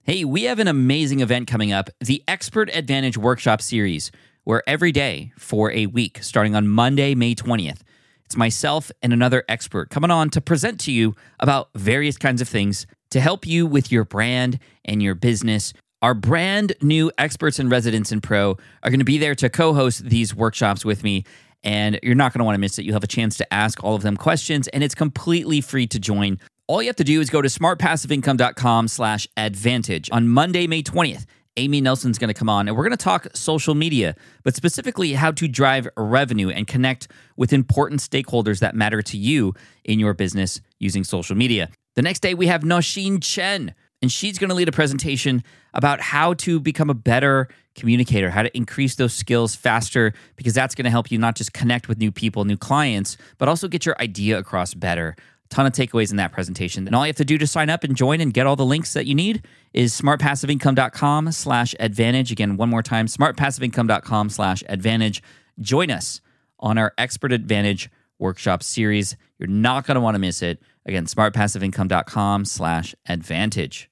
Hey, we have an amazing event coming up, the Expert Advantage Workshop Series, where every day for a week, starting on Monday, May 20th, it's myself and another expert coming on to present to you about various kinds of things to help you with your brand and your business. Our brand new experts and residents in Pro are going to be there to co-host these workshops with me, and you're not going to want to miss it. You'll have a chance to ask all of them questions, and it's completely free to join. All you have to do is go to smartpassiveincome.com/advantage. On Monday, May 20th, Amy Nelson's going to come on, and we're going to talk social media, but specifically how to drive revenue and connect with important stakeholders that matter to you in your business using social media. The next day, we have Nosheen Chen, and she's going to lead a presentation about how to become a better communicator, how to increase those skills faster, because that's going to help you not just connect with new people, new clients, but also get your idea across better. Ton of takeaways in that presentation. And all you have to do to sign up and join and get all the links that you need is smartpassiveincome.com/advantage. Again, one more time, smartpassiveincome.com/advantage. Join us on our Expert Advantage Workshop Series. You're not going to want to miss it. Again, smartpassiveincome.com/advantage.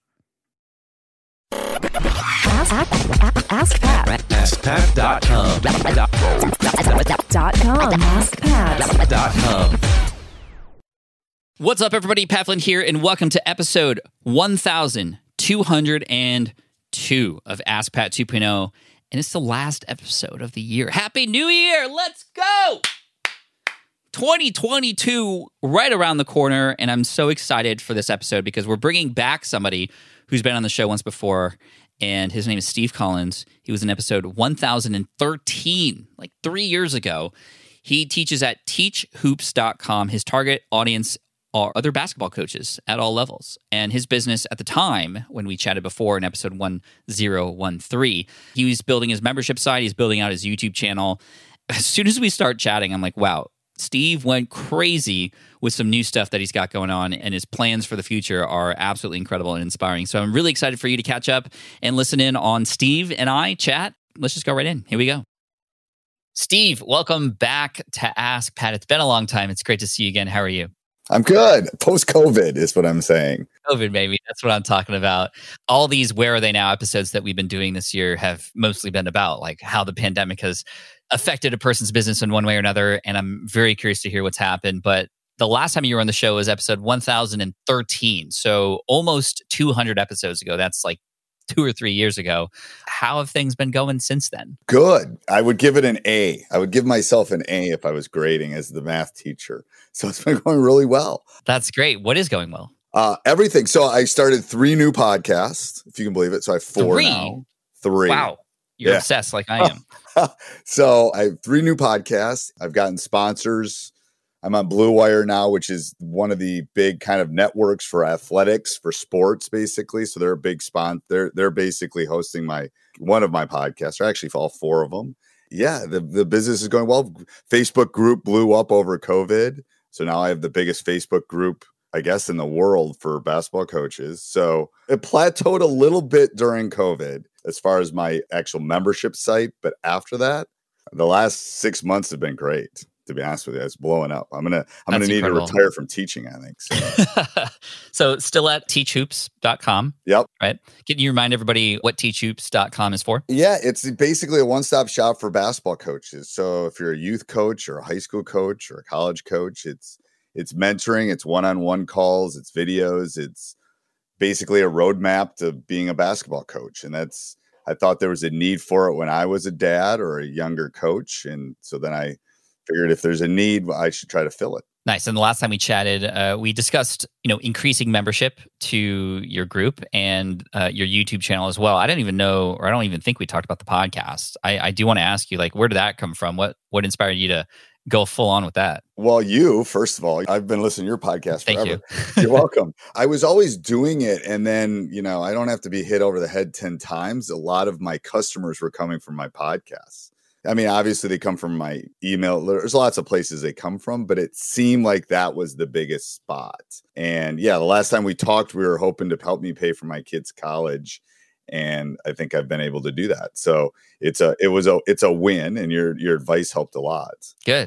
Ask Pat. AskPat.com. AskPat.com. What's up, everybody? Pat Flynn here, and welcome to episode 1202 of Ask Pat 2.0, and it's the last episode of the year. Happy New Year! Let's go! 2022 right around the corner, and I'm so excited for this episode because we're bringing back somebody who's been on the show once before, and his name is Steve Collins. He was in episode 1013, like 3 years ago. He teaches at teachhoops.com. His target audience are other basketball coaches at all levels. And his business at the time, when we chatted before in episode 1013, he was building his membership site, he's building out his YouTube channel. As soon as we start chatting, I'm like, wow, Steve went crazy with some new stuff that he's got going on, and his plans for the future are absolutely incredible and inspiring. So I'm really excited for you to catch up and listen in on Steve and I chat. Let's just go right in. Here we go. Steve, welcome back to Ask Pat. It's been a long time. It's great to see you again. How are you? I'm good. Post-COVID is what I'm saying. COVID, baby. That's what I'm talking about. All these Where Are They Now episodes that we've been doing this year have mostly been about like how the pandemic has affected a person's business in one way or another. And I'm very curious to hear what's happened. But the last time you were on the show was episode 1013. So almost 200 episodes ago. That's like 2 or 3 years ago. How have things been going since then? Good. I would give it an A. I would give myself an A if I was grading as the math teacher. So it's been going really well. That's great. What is going well? Everything. So I started 3 new podcasts, if you can believe it. So I have 4 now. 3. Wow. You're obsessed like I am. So I have 3 new podcasts. I've gotten sponsors. I'm on Blue Wire now, which is one of the big kind of networks for athletics, for sports, basically. So they're a big sponsor. They're basically hosting one of my podcasts, or actually for all 4 of them. Yeah, the business is going well. Facebook group blew up over COVID. So now I have the biggest Facebook group, I guess, in the world for basketball coaches. So it plateaued a little bit during COVID as far as my actual membership site. But after that, the last 6 months have been great. To be honest with you, it's blowing up. I'm gonna need to retire from teaching, I think. So, so still at teachhoops.com. Yep. Right. Can you remind everybody what teachhoops.com is for? Yeah, it's basically a one-stop shop for basketball coaches. So if you're a youth coach or a high school coach or a college coach, it's mentoring, it's one-on-one calls, it's videos, it's basically a roadmap to being a basketball coach. And I thought there was a need for it when I was a dad or a younger coach. And so then I figured if there's a need, I should try to fill it. Nice. And the last time we chatted, we discussed, increasing membership to your group and your YouTube channel as well. I didn't even know, or I don't even think we talked about the podcast. I do want to ask you, like, where did that come from? What inspired you to go full on with that? Well, first of all, I've been listening to your podcast forever. Thank you. You're welcome. I was always doing it. And then, I don't have to be hit over the head 10 times. A lot of my customers were coming from my podcasts. I mean, obviously they come from my email. There's lots of places they come from, but it seemed like that was the biggest spot. And yeah, the last time we talked, we were hoping to help me pay for my kids' college. And I think I've been able to do that. So it's a win, and your advice helped a lot. Good.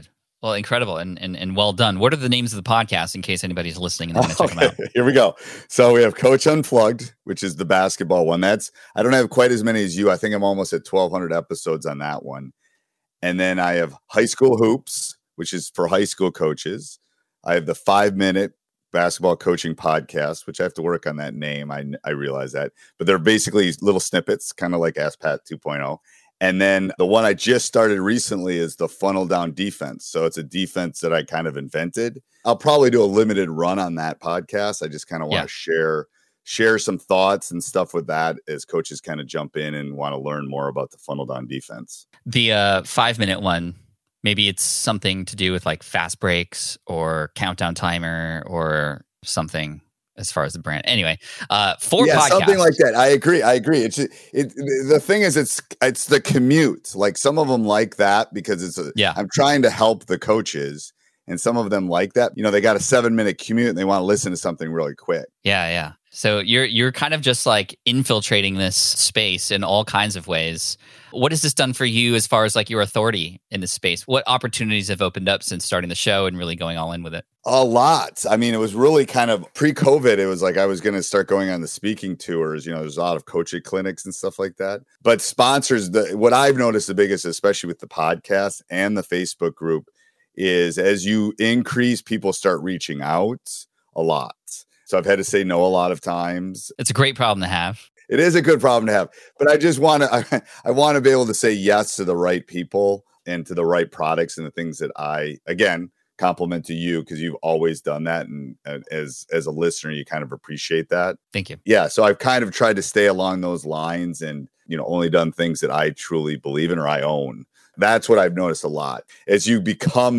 Well, incredible and well done. What are the names of the podcasts in case anybody's listening and they want to check them out? Here we go. So we have Coach Unplugged, which is the basketball one. I don't have quite as many as you. I think I'm almost at 1,200 episodes on that one. And then I have High School Hoops, which is for high school coaches. I have the 5-minute basketball coaching podcast, which I have to work on that name. I realize that, but they're basically little snippets, kind of like Ask Pat 2.0. And then the one I just started recently is the Funnel Down Defense. So it's a defense that I kind of invented. I'll probably do a limited run on that podcast. I just kind of want to share some thoughts and stuff with that as coaches kind of jump in and want to learn more about the Funnel Down Defense. The 5-minute one, maybe it's something to do with like fast breaks or countdown timer or something. As far as the brand, anyway, 4 podcasts, something like that. I agree. The thing is, it's the commute. Like some of them like that because I'm trying to help the coaches, and some of them like that. You know, they got a 7-minute commute and they want to listen to something really quick. Yeah. So you're kind of just like infiltrating this space in all kinds of ways. What has this done for you as far as like your authority in this space? What opportunities have opened up since starting the show and really going all in with it? A lot. I mean, it was really kind of pre-COVID. It was like I was going to start going on the speaking tours. You know, there's a lot of coaching clinics and stuff like that. But sponsors, what I've noticed the biggest, especially with the podcast and the Facebook group, is as you increase, people start reaching out a lot. So I've had to say no a lot of times. It's a great problem to have. It is a good problem to have, but I just want to, I want to be able to say yes to the right people and to the right products and the things that I, again, compliment to you because you've always done that. And as a listener, you kind of appreciate that. Thank you. Yeah. So I've kind of tried to stay along those lines and, only done things that I truly believe in or I own. That's what I've noticed a lot. As you become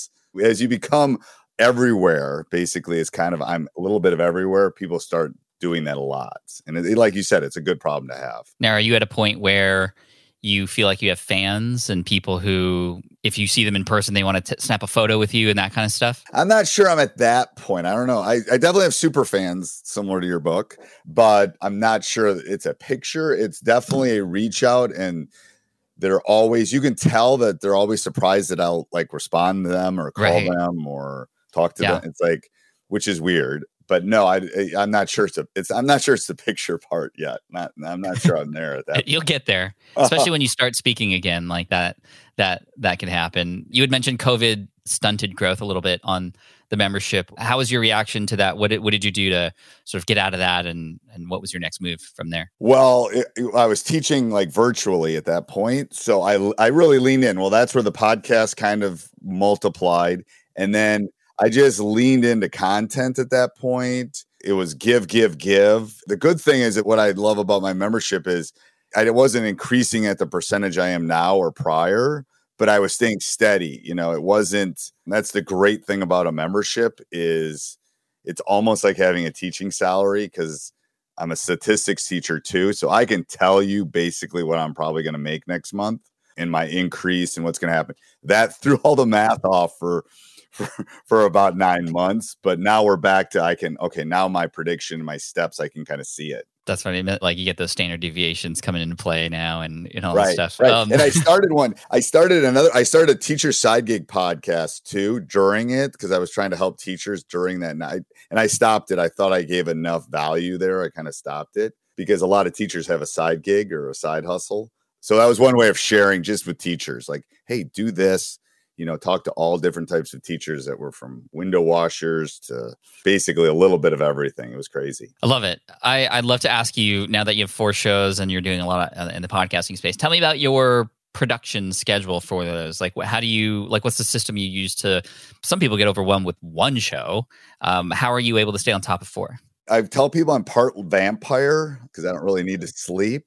everywhere, basically, it's kind of, I'm a little bit of everywhere. People start doing that a lot. And like you said, it's a good problem to have. Now, are you at a point where you feel like you have fans and people who, if you see them in person, they want to snap a photo with you and that kind of stuff? I'm not sure I'm at that point. I don't know. I definitely have super fans similar to your book, but I'm not sure it's a picture. It's definitely a reach out, and you can tell that they're always surprised that I'll like respond to them or call them or talk to them. It's like, which is weird. But no, I'm not sure I'm not sure it's the picture part yet. I'm not sure I'm there at that. You'll get there, especially when you start speaking again like that. That can happen. You had mentioned COVID stunted growth a little bit on the membership. How was your reaction to that? What did you do to sort of get out of that, and what was your next move from there? Well, I was teaching like virtually at that point, so I really leaned in. Well, that's where the podcast kind of multiplied, and then I just leaned into content at that point. It was give. The good thing is that what I love about my membership is I wasn't increasing at the percentage I am now or prior, but I was staying steady. It wasn't, that's the great thing about a membership is it's almost like having a teaching salary because I'm a statistics teacher too. So I can tell you basically what I'm probably going to make next month and my increase and what's going to happen. That threw all the math off for about 9 months, but now we're back to now my prediction, my steps, I can kind of see it. That's what I meant. Like you get those standard deviations coming into play now and all that stuff. Right. And I started a teacher side gig podcast too during it because I was trying to help teachers during that night. And I stopped it. I thought I gave enough value there. I kind of stopped it because a lot of teachers have a side gig or a side hustle. So that was one way of sharing just with teachers like, hey, do this. Talk to all different types of teachers that were from window washers to basically a little bit of everything. It was crazy. I love it. I'd love to ask you, now that you have 4 shows and you're doing a lot in the podcasting space, tell me about your production schedule for those. Like, how do you, what's the system you use to, some people get overwhelmed with 1 show. How are you able to stay on top of 4? I tell people I'm part vampire because I don't really need to sleep.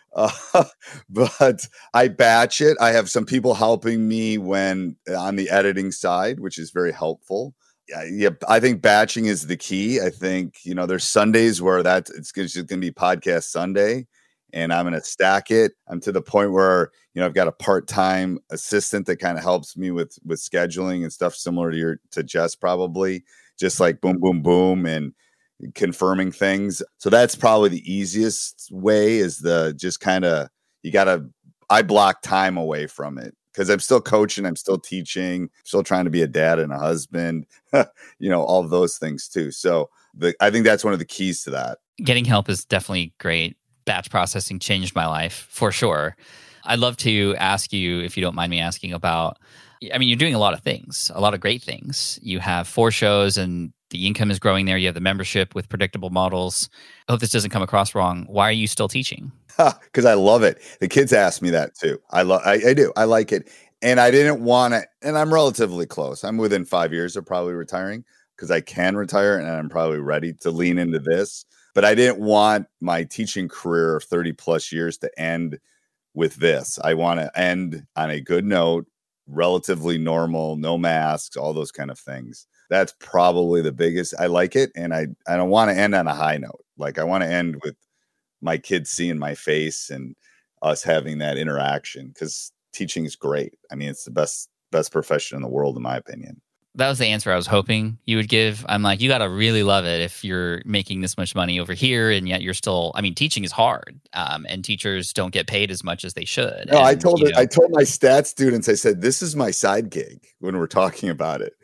But I batch it. I have some people helping me when on the editing side, which is very helpful. Yeah, I think batching is the key. I think, there's Sundays where it's just going to be podcast Sunday and I'm going to stack it. I'm to the point where, I've got a part-time assistant that kind of helps me with scheduling and stuff similar to Jess, probably just like boom, boom, boom. And confirming things. So that's probably the easiest way is I block time away from it because I'm still coaching, I'm still teaching, still trying to be a dad and a husband, all of those things too. So I think that's one of the keys to that. Getting help is definitely great. Batch processing changed my life for sure. I'd love to ask you, if you don't mind me asking, about, I mean, you're doing a lot of things, a lot of great things. You have 4 shows and the income is growing there. You have the membership with Predictable Models. I hope this doesn't come across wrong. Why are you still teaching? Because I love it. The kids ask me that too. I do. I like it. And I didn't want to, and I'm relatively close. I'm within 5 years of probably retiring because I can retire and I'm probably ready to lean into this. But I didn't want my teaching career of 30 plus years to end with this. I want to end on a good note, relatively normal, no masks, all those kind of things. That's probably the biggest. I like it. And I don't want to end on a high note. Like I want to end with my kids seeing my face and us having that interaction, because teaching is great. I mean, it's the best profession in the world, in my opinion. That was the answer I was hoping you would give. I'm like, you got to really love it if you're making this much money over here, and yet you're still, I mean, teaching is hard, and teachers don't get paid as much as they should. No, and, I told my stats students, I said, this is my side gig when we're talking about it.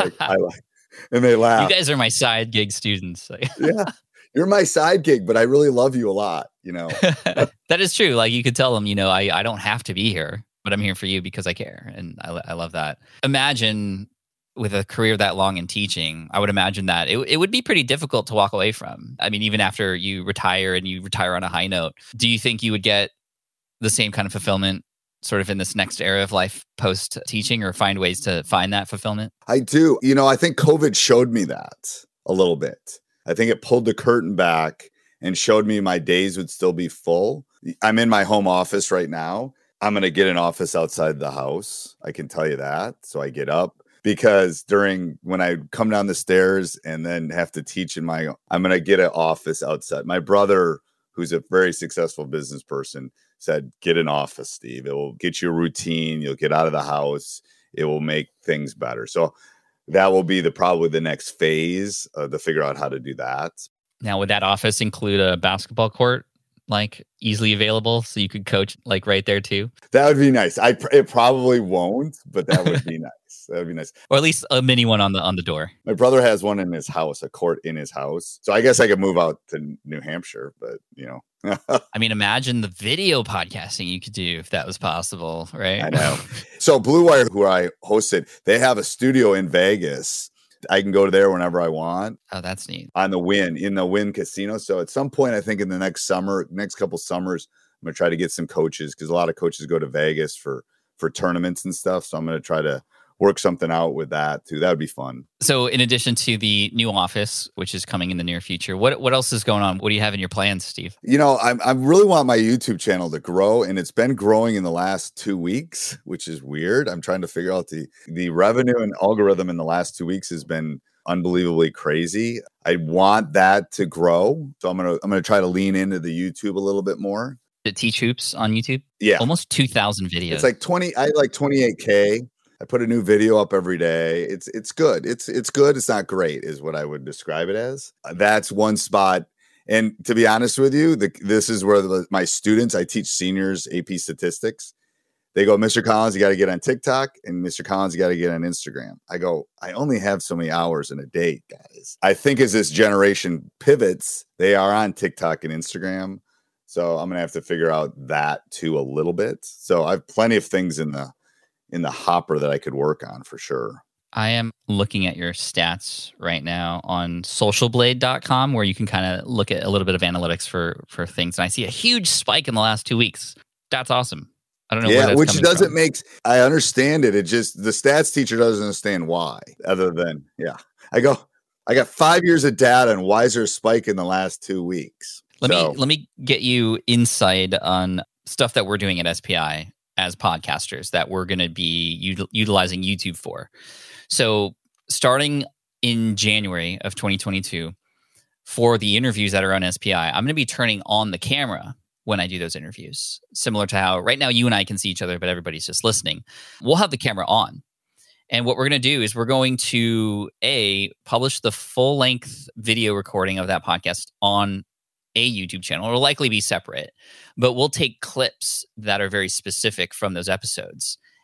And they laugh. You guys are my side gig students. Yeah, you're my side gig, but I really love you a lot, That is true. Like you could tell them, I don't have to be here, but I'm here for you because I care. And I love that. Imagine with a career that long in teaching, I would imagine that it would be pretty difficult to walk away from. I mean, even after you retire and you retire on a high note, do you think you would get the same kind of fulfillment sort of in this next era of life post teaching, or find ways to find that fulfillment? I do. I think COVID showed me that a little bit. I think it pulled the curtain back and showed me my days would still be full. I'm in my home office right now. I'm going to get an office outside the house. I can tell you that. So I get up, because when I come down the stairs and then have to teach I'm going to get an office outside. My brother, who's a very successful business person, said, get an office, Steve. It will get you a routine. You'll get out of the house. It will make things better. So that will be probably the next phase to figure out how to do that. Now, would that office include a basketball court, like easily available, so you could coach like right there too? That would be nice. It probably won't, but that would be nice. That would be nice. Or at least a mini one on the door. My brother has one in his house, a court in his house. So I guess I could move out to New Hampshire, but I mean, imagine the video podcasting you could do if that was possible, right? I know. So Blue Wire, who I hosted, they have a studio in Vegas. I can go there whenever I want. Oh, that's neat. In the Wynn Casino. So at some point, I think in the next couple summers, I'm going to try to get some coaches, because a lot of coaches go to Vegas for tournaments and stuff. So I'm going to try to work something out with that too. That would be fun. So in addition to the new office, which is coming in the near future, what else is going on? What do you have in your plans, Steve? I really want my YouTube channel to grow, and it's been growing in the last 2 weeks, which is weird. I'm trying to figure out the revenue and algorithm in the last 2 weeks has been unbelievably crazy. I want that to grow. So I'm going to try to lean into the YouTube a little bit more. The Teach Hoops on YouTube? Yeah. Almost 2,000 videos. It's like 28K. I put a new video up every day. It's good. It's good. It's not great, is what I would describe it as. That's one spot. And to be honest with you, this is where my students, I teach seniors AP statistics. They go, Mr. Collins, you got to get on TikTok, and Mr. Collins, you got to get on Instagram. I go, I only have so many hours in a day, guys. I think as this generation pivots, they are on TikTok and Instagram. So I'm going to have to figure out that too a little bit. So I have plenty of things in the hopper that I could work on for sure. I am looking at your stats right now on socialblade.com, where you can kind of look at a little bit of analytics for things. And I see a huge spike in the last 2 weeks. That's awesome. I don't know where that's which coming doesn't from. I understand it. It just, the stats teacher doesn't understand why, other than, I got 5 years of data, and why is there a spike in the last 2 weeks? Let me get you insight on stuff that we're doing at SPI as podcasters that we're going to be utilizing YouTube for. So starting in January of 2022, for the interviews that are on SPI, I'm going to be turning on the camera when I do those interviews. Similar to how right now you and I can see each other, but everybody's just listening. We'll have the camera on. And what we're going to do is we're going to publish the full-length video recording of that podcast on a YouTube channel. It'll likely be separate, but we'll take clips that are very specific from those episodes,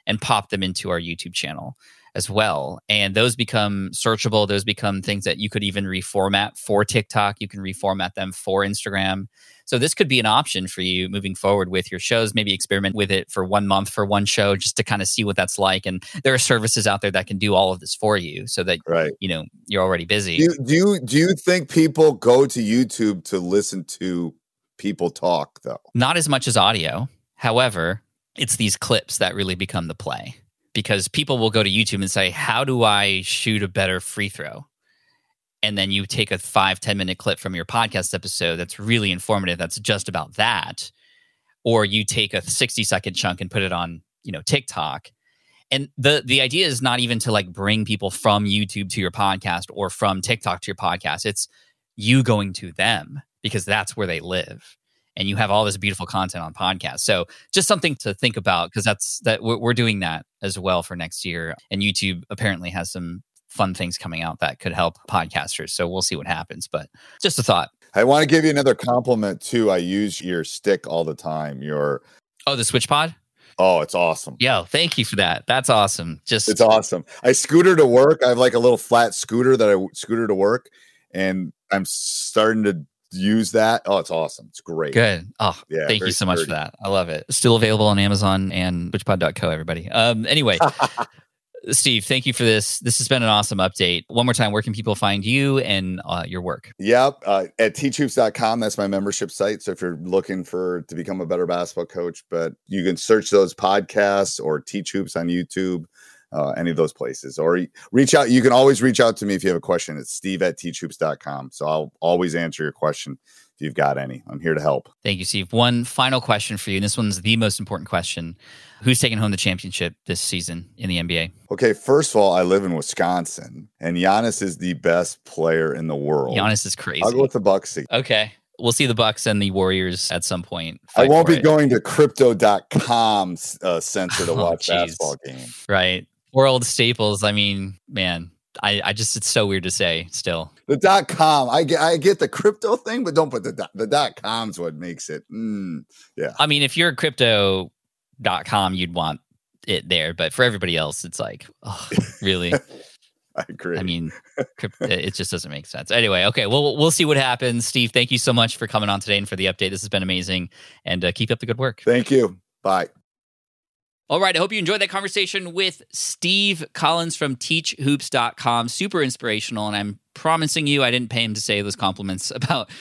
and pop them into our YouTube channel as well. And those become searchable. Those become things that you could even reformat for TikTok. You can reformat them for Instagram. So this could be an option for you moving forward with your shows. Maybe experiment with it for 1 month for one show just to kind of see what that's like. And there are services out there that can do all of this for you so that, you're already busy. Do you think people go to YouTube to listen to people talk, though? Not as much as audio. However, it's these clips that really become the play. Because people will go to YouTube and say, how do I shoot a better free throw? And then you take a 5-10 minute clip from your podcast episode that's really informative, that's just about that. Or you take a 60-second chunk and put it on, TikTok. And the idea is not even to like bring people from YouTube to your podcast or from TikTok to your podcast. It's you going to them because that's where they live. And you have all this beautiful content on podcasts. So just something to think about because we're doing that as well for next year. And YouTube apparently has some fun things coming out that could help podcasters. So we'll see what happens. But just a thought. I want to give you another compliment too. I use your stick all the time. The SwitchPod? Oh, it's awesome. Yo, thank you for that. That's awesome. It's awesome. I scooter to work. I have like a little flat scooter that I scooter to work. And I'm starting to use that. Oh, it's awesome. It's great. Good. Oh, yeah. Thank you so much for that. I love it. Still available on Amazon and switchpod.co, everybody. Anyway, Steve, thank you for this. This has been an awesome update. One more time, where can people find you and your work? Yep. At teachhoops.com. That's my membership site. So if you're looking to become a better basketball coach, but you can search those podcasts or Teach Hoops on YouTube. Any of those places, or reach out. You can always reach out to me if you have a question. It's steve@teachhoops.com. So I'll always answer your question if you've got any. I'm here to help. Thank you, Steve. One final question for you. And this one's the most important question. Who's taking home the championship this season in the NBA? Okay, first of all, I live in Wisconsin, and Giannis is the best player in the world. Giannis is crazy. I'll go with the Bucks. Okay. We'll see the Bucks and the Warriors at some point. I won't be going to crypto.com center to watch basketball games. Right. World staples. I mean, man, I just, it's so weird to say still. The .com. I get the crypto thing, but don't put the .com's what makes it. Yeah. I mean, if you're crypto.com, you'd want it there. But for everybody else, it's like, oh, really? I agree. I mean, it just doesn't make sense. Anyway, okay, well, we'll see what happens. Steve, thank you so much for coming on today and for the update. This has been amazing. And keep up the good work. Thank you. Bye. All right, I hope you enjoyed that conversation with Steve Collins from teachhoops.com. Super inspirational, and I'm promising you I didn't pay him to say those compliments about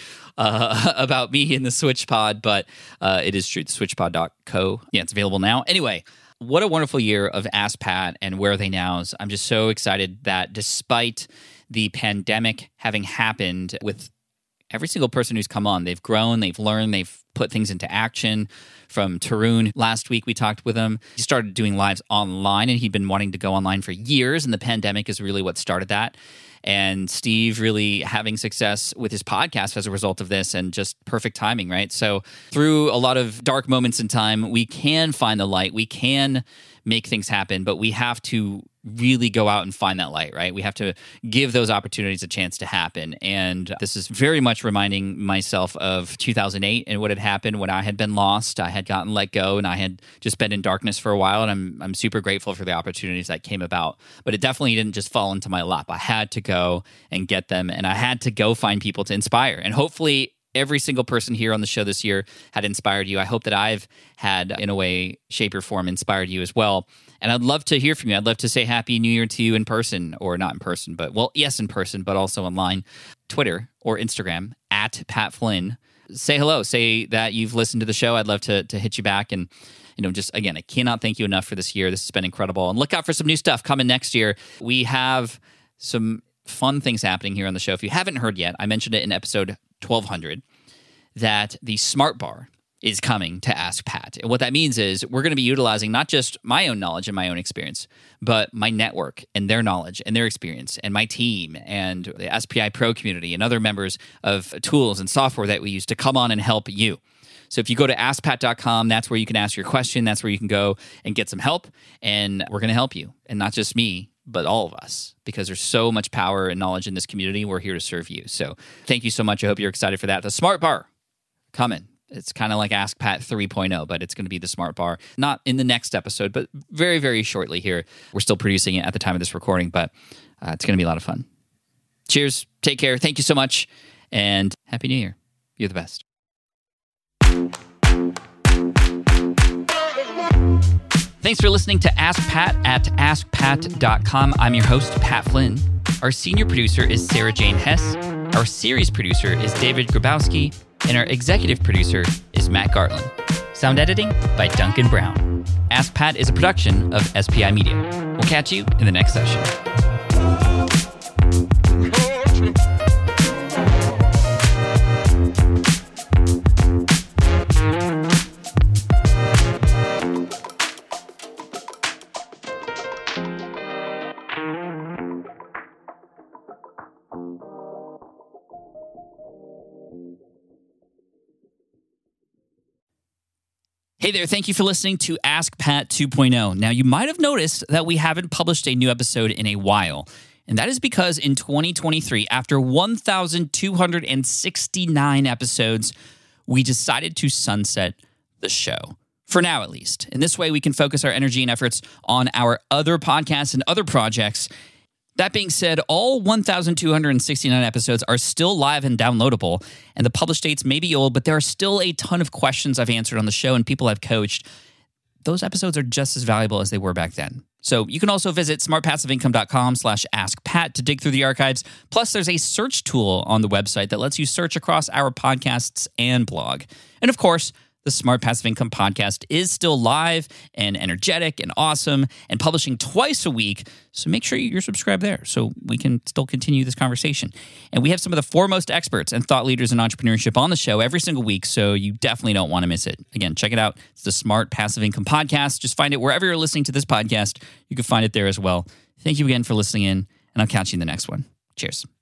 me in the SwitchPod, but it is true, switchpod.co. Yeah, it's available now. Anyway, what a wonderful year of Ask Pat and Where Are They Nows. I'm just so excited that despite the pandemic having happened with every single person who's come on, they've grown, they've learned, they've put things into action. From Tarun, last week we talked with him. He started doing lives online, and he'd been wanting to go online for years, and the pandemic is really what started that. And Steve really having success with his podcast as a result of this, and just perfect timing, right? So through a lot of dark moments in time, we can find the light. We can make things happen, but we have to really go out and find that light, right? We have to give those opportunities a chance to happen. And this is very much reminding myself of 2008 and what had happened when I had been lost. I had gotten let go and I had just been in darkness for a while. And I'm super grateful for the opportunities that came about. But it definitely didn't just fall into my lap. I had to go and get them, and I had to go find people to inspire. And hopefully every single person here on the show this year had inspired you. I hope that I've had, in a way, shape or form, inspired you as well. And I'd love to hear from you. I'd love to say Happy New Year to you in person, or not in person, but, well, yes, in person, but also online, Twitter or Instagram, at Pat Flynn. Say hello. Say that you've listened to the show. I'd love to hit you back. And, just, again, I cannot thank you enough for this year. This has been incredible. And look out for some new stuff coming next year. We have some fun things happening here on the show. If you haven't heard yet, I mentioned it in episode 1200, that the Smart Bar is coming to Ask Pat. And what that means is we're going to be utilizing not just my own knowledge and my own experience, but my network and their knowledge and their experience, and my team and the SPI Pro community and other members of tools and software that we use to come on and help you. So if you go to askpat.com, that's where you can ask your question. That's where you can go and get some help. And we're going to help you. And not just me, but all of us, because there's so much power and knowledge in this community. We're here to serve you. So thank you so much. I hope you're excited for that. The Smart Bar coming It's kind of like Ask Pat 3.0, but it's going to be the Smart Bar. Not in the next episode, but very, very shortly here. We're still producing it at the time of this recording, but it's going to be a lot of fun. Cheers. Take care. Thank you so much. And Happy New Year. You're the best. Thanks for listening to Ask Pat at AskPat.com. I'm your host, Pat Flynn. Our senior producer is Sarah Jane Hess. Our series producer is David Grabowski. And our executive producer is Matt Gartland. Sound editing by Duncan Brown. Ask Pat is a production of SPI Media. We'll catch you in the next session. Hey there, thank you for listening to Ask Pat 2.0. Now, you might have noticed that we haven't published a new episode in a while, and that is because in 2023, after 1,269 episodes, we decided to sunset the show. For now, at least. In this way, we can focus our energy and efforts on our other podcasts and other projects. That being said, all 1,269 episodes are still live and downloadable, and the published dates may be old, but there are still a ton of questions I've answered on the show and people I've coached. Those episodes are just as valuable as they were back then. So you can also visit smartpassiveincome.com/askpat to dig through the archives. Plus, there's a search tool on the website that lets you search across our podcasts and blog. And of course, the Smart Passive Income podcast is still live and energetic and awesome and publishing twice a week. So make sure you're subscribed there so we can still continue this conversation. And we have some of the foremost experts and thought leaders in entrepreneurship on the show every single week, so you definitely don't want to miss it. Again, check it out. It's the Smart Passive Income podcast. Just find it wherever you're listening to this podcast. You can find it there as well. Thank you again for listening in, and I'll catch you in the next one. Cheers.